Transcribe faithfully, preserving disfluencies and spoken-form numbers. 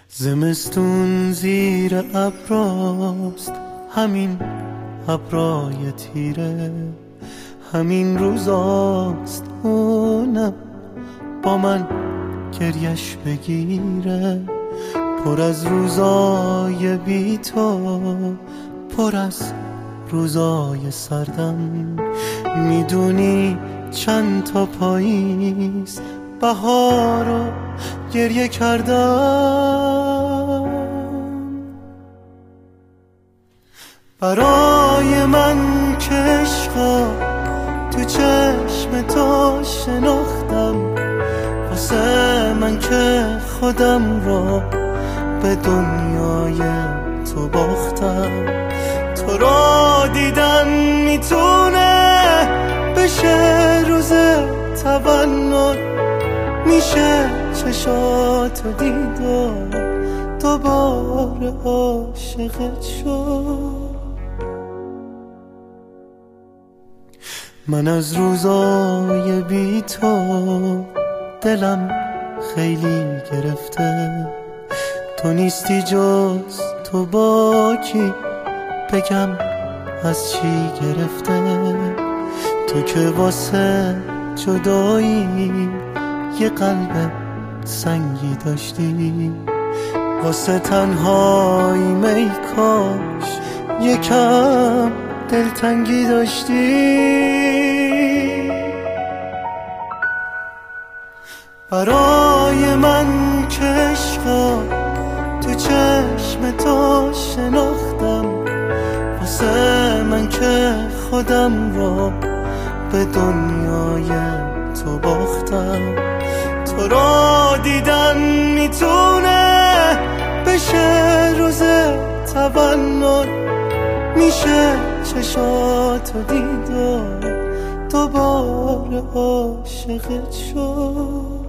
زمستون زیر ابراست، همین ابرای تیره، همین روزاست اونم با من گریش بگیره. پر از روزای بی تو، پر از روزای سردم. میدونی چند تا پاییز بهارو گریه کردم. برای من که عشقا تو چشم تو شناختم، واسه من که خودم رو به دنیای تو باختم. تو رو دیدن میتونه بشه روز تولد، میشه چشاتو دید و دوباره عاشقت شد. من از روزای بی تو دلم خیلی گرفته. تو نیستی جز تو با کی بگم از چی گرفته. تو که واسه جدایی یه قلب سنگی داشتی، واسه تنهایی می کاش یکم دلتنگی داشتی. برای من که عشقا تو چشم تو شناختم، واسه من که خودم رو به دنیای تو باختم. تو رو دیدن میتونه بشه روز تولد، میشه چشاتو دید و دوباره عاشقت شد.